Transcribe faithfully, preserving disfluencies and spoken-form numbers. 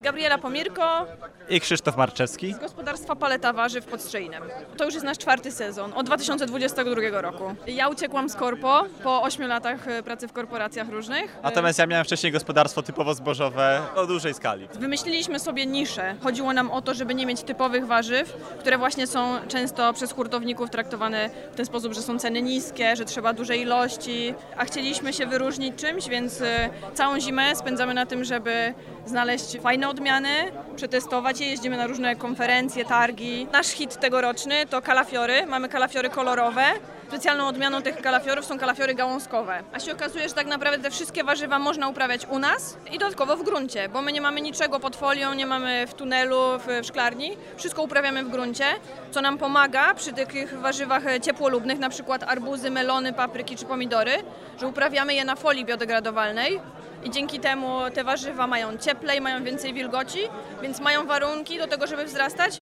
Gabriela Pomirko i Krzysztof Marczewski z gospodarstwa Paleta Warzyw pod Strzejinem. To już jest nasz czwarty sezon, od dwa tysiące dwudziestego drugiego roku. Ja uciekłam z korpo po ośmiu latach pracy w korporacjach różnych. Natomiast ja miałem wcześniej gospodarstwo typowo zbożowe o dużej skali. Wymyśliliśmy sobie niszę. Chodziło nam o to, żeby nie mieć typowych warzyw, które właśnie są często przez hurtowników traktowane w ten sposób, że są ceny niskie, że trzeba dużej ilości, a chcieliśmy się wyróżnić czymś, więc całą zimę spędzamy na tym, żeby znaleźć fajne odmiany, przetestować je, jeździmy na różne konferencje, targi. Nasz hit tegoroczny to kalafiory, mamy kalafiory kolorowe. Specjalną odmianą tych kalafiorów są kalafiory gałązkowe. A się okazuje, że tak naprawdę te wszystkie warzywa można uprawiać u nas i dodatkowo w gruncie, bo my nie mamy niczego pod folią, nie mamy w tunelu, w szklarni. Wszystko uprawiamy w gruncie, co nam pomaga przy takich warzywach ciepłolubnych, na przykład arbuzy, melony, papryki czy pomidory, że uprawiamy je na folii biodegradowalnej. I dzięki temu te warzywa mają cieplej, mają więcej wilgoci, więc mają warunki do tego, żeby wzrastać.